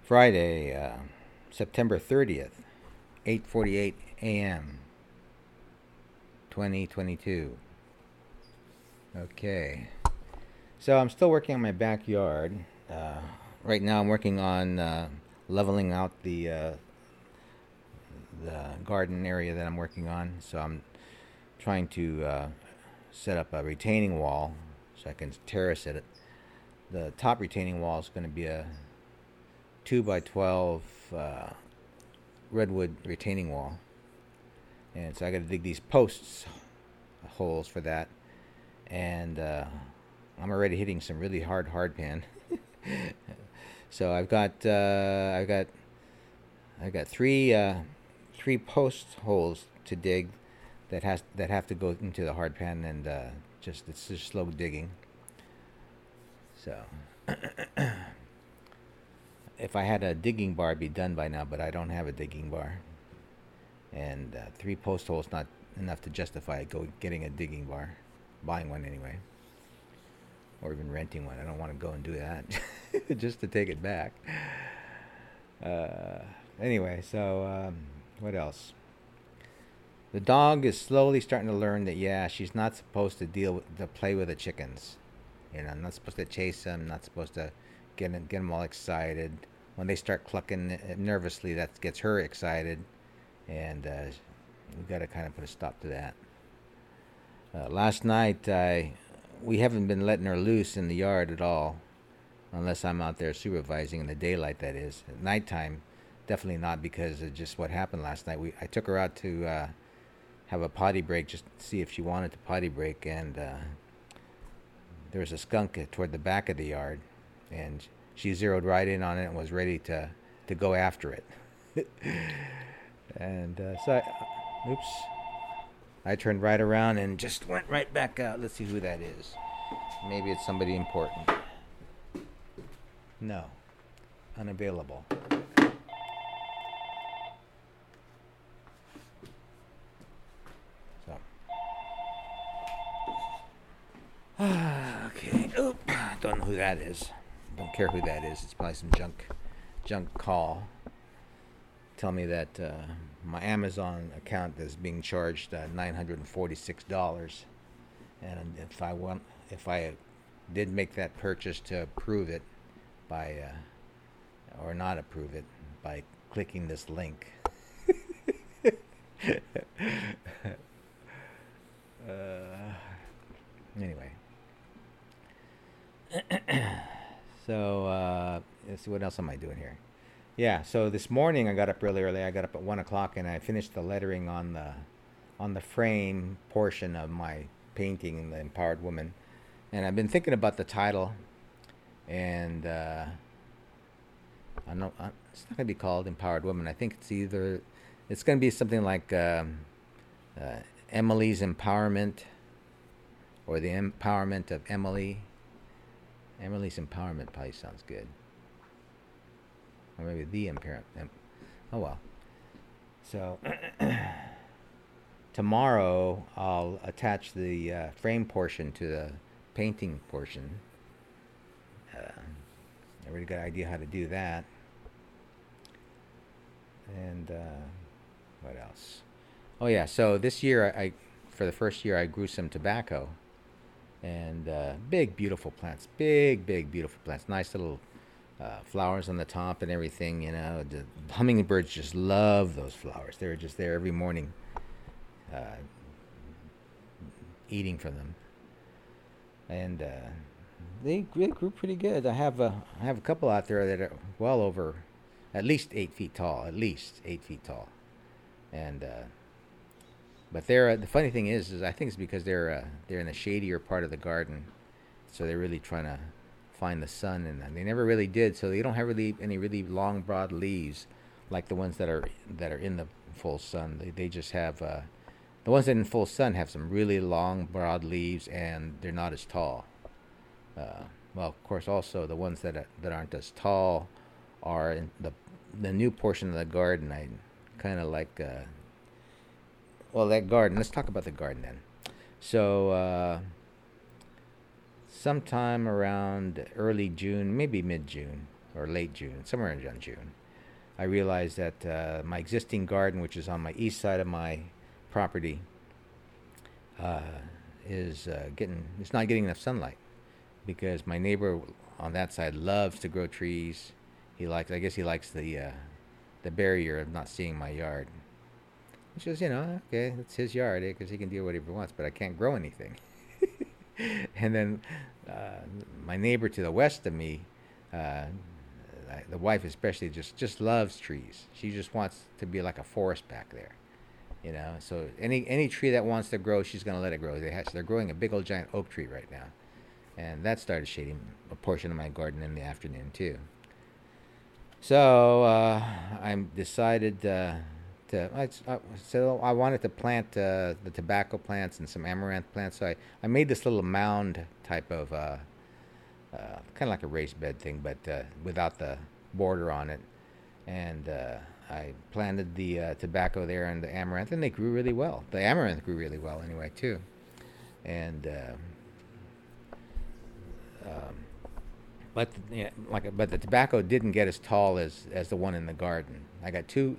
Friday, September 30th, 8:48 a.m. 2022. Okay. So I'm still working on my backyard. Right now I'm working on leveling out the garden area that I'm working on. So I'm trying to set up a retaining wall so I can terrace it. The top retaining wall is going to be a 2 by 12 redwood retaining wall, and so I got to dig these posts holes for that, and I'm already hitting some really hard pan. So I've got three post holes to dig that have to go into the hard pan, and it's just slow digging. So if I had a digging bar, it'd be done by now, but I don't have a digging bar, and three post holes not enough to justify getting a digging bar, buying one anyway, or even renting one. I don't want to go and do that just to take it back. Anyway, so what else? The dog is slowly starting to learn that she's not supposed to play with the chickens. I'm not supposed to chase them. Not supposed to get them all excited. When they start clucking nervously, that gets her excited, and we've got to kind of put a stop to that. Last night, we haven't been letting her loose in the yard at all, unless I'm out there supervising in the daylight, that is. At nighttime, definitely not, because of just what happened last night. I took her out to have a potty break, just to see if she wanted to potty break, and there was a skunk toward the back of the yard, and she zeroed right in on it and was ready to go after it. And I turned right around and just went right back out. Let's see who that is. Maybe it's somebody important. No. Unavailable. So. Okay. Oop. Don't know who that is. Don't care who that is. It's probably some junk call. Tell me that my Amazon account is being charged $946, and if I did make that purchase, to approve it by or not approve it by clicking this link. Anyway. So let's see, what else am I doing here? Yeah, so this morning I got up really early. I got up at 1 o'clock, and I finished the lettering on the frame portion of my painting, The Empowered Woman. And I've been thinking about the title, and I know it's not going to be called Empowered Woman. I think it's going to be something like Emily's Empowerment, or the Empowerment of Emily. Emily's Empowerment probably sounds good. Or maybe the impairment. Oh well. So tomorrow I'll attach the frame portion to the painting portion. I really got an idea how to do that. And what else? Oh yeah. So this year, for the first year, I grew some tobacco, and big beautiful plants. Big beautiful plants. Nice little flowers on the top and everything. The hummingbirds just love those flowers. They're just there every morning, eating from them, and they grew pretty good. I have a couple out there that are well over at least 8 feet tall. And but the funny thing is I think it's because they're in a shadier part of the garden, so they're really trying to find the sun, and they never really did. So they don't have any really long, broad leaves like the ones that are in the full sun. They just have the ones that are in full sun have some really long, broad leaves, and they're not as tall. Well, of course, also the ones that aren't as tall are in the new portion of the garden. I kind of like that garden. Let's talk about the garden then. So sometime around early June, maybe mid-June, or late June, somewhere in June, I realized that my existing garden, which is on my east side of my property, uh, is it's not getting enough sunlight because my neighbor on that side loves to grow trees. I guess he likes the barrier of not seeing my yard. Which is, okay, it's his yard because he can do whatever he wants, but I can't grow anything. And then my neighbor to the west of me, uh, the wife especially, just loves trees. She just wants to be like a forest back there. So any tree that wants to grow, she's gonna let it grow. They're growing a big old giant oak tree right now, and that started shading a portion of my garden in the afternoon too. So I decided so I wanted to plant the tobacco plants and some amaranth plants. So I made this little mound type of kind of like a raised bed thing, but without the border on it. And I planted the tobacco there and the amaranth, and they grew really well. The amaranth grew really well anyway too. And um, but the tobacco didn't get as tall as the one in the garden. I got two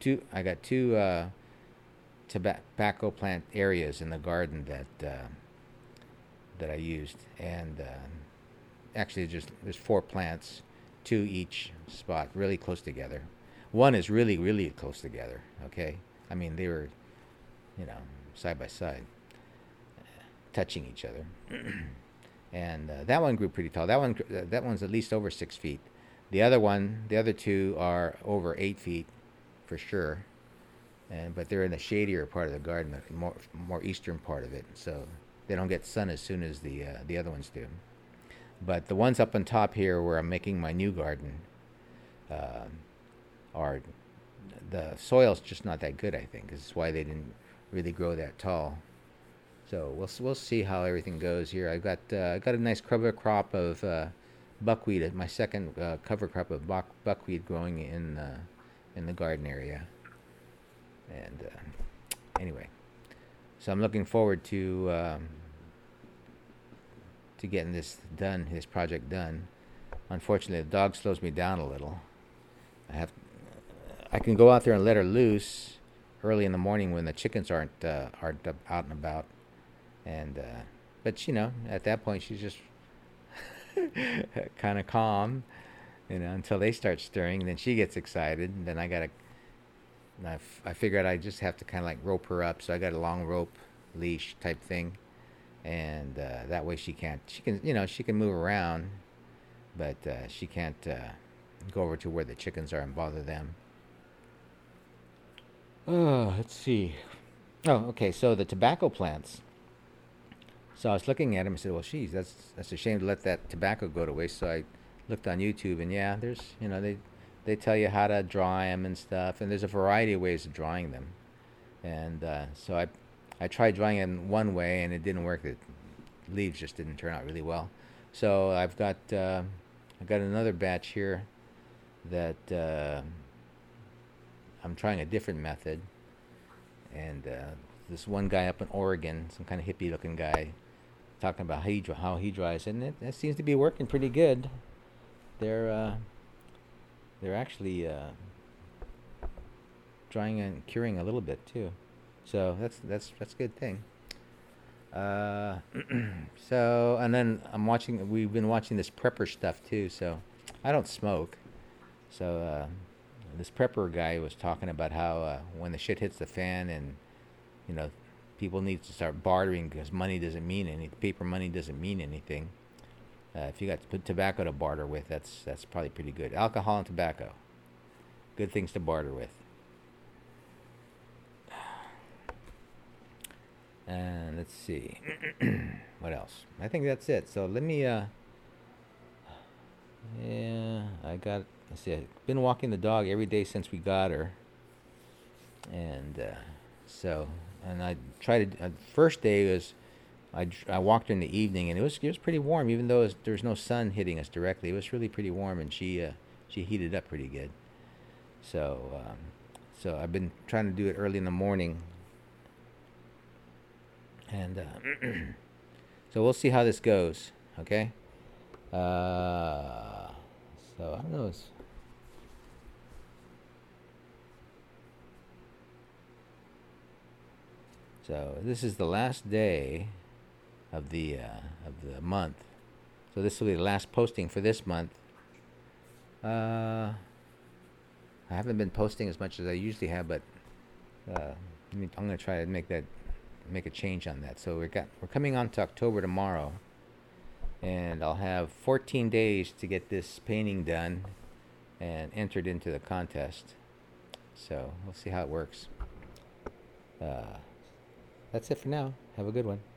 tobacco plant areas in the garden that I used, and actually there's 4 plants, 2 each spot, really close together. One is really really close together. Okay, I mean they were, side by side, touching each other. And that one grew pretty tall. That one's at least over 6 feet. The other 2 are over 8 feet, for sure. But they're in the shadier part of the garden, the more eastern part of it, so they don't get sun as soon as the other ones do. But the ones up on top here, where I'm making my new garden, are the soil's just not that good. I think this is why they didn't really grow that tall. So we'll see how everything goes here. I got a nice cover crop of buckwheat. My second cover crop of buckwheat growing in the garden area. And anyway, so I'm looking forward to getting this project done. Unfortunately, the dog slows me down a little. I can go out there and let her loose early in the morning when the chickens aren't out and about. And but at that point she's just kind of calm, until they start stirring. Then she gets excited, and then I figured I just have to kind of like rope her up. So I got a long rope leash type thing, and that way she can move around, but she can't go over to where the chickens are and bother them. Oh, let's see. Oh, okay. So the tobacco plants. So I was looking at them and said, "Well, geez, that's a shame to let that tobacco go to waste." So I looked on YouTube, and yeah, there's they tell you how to dry them and stuff, and there's a variety of ways of drying them. And so I tried drying them one way, and it didn't work. The leaves just didn't turn out really well. So I got another batch here that I'm trying a different method, and this one guy up in Oregon, some kind of hippie-looking guy, talking about how he dries, and it seems to be working pretty good. They're actually drying and curing a little bit too, so that's a good thing. So, and then we've been watching this prepper stuff too. So I don't smoke, so this prepper guy was talking about how when the shit hits the fan, and people need to start bartering because paper money doesn't mean anything. If you got tobacco to barter with, that's probably pretty good. Alcohol and tobacco, good things to barter with. And let's see, what else? I think that's it. So let me. Let's see. I've been walking the dog every day since we got her, and and I tried to. First day was, I walked her in the evening, and it was pretty warm, even though there's no sun hitting us directly. It was really pretty warm, and she heated up pretty good. So I've been trying to do it early in the morning, and so we'll see how this goes. Okay. So I don't know. So this is the last day of the month. So this will be the last posting for this month. I haven't been posting as much as I usually have, but I'm gonna try to make a change on that. So we're coming on to October tomorrow, and I'll have 14 days to get this painting done and entered into the contest. So we'll see how it works. That's it for now. Have a good one.